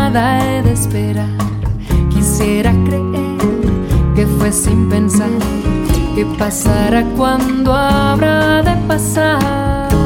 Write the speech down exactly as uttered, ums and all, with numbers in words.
nada he de esperar. Quisiera creer que fue sin pensar que pasará cuando habrá de pasar.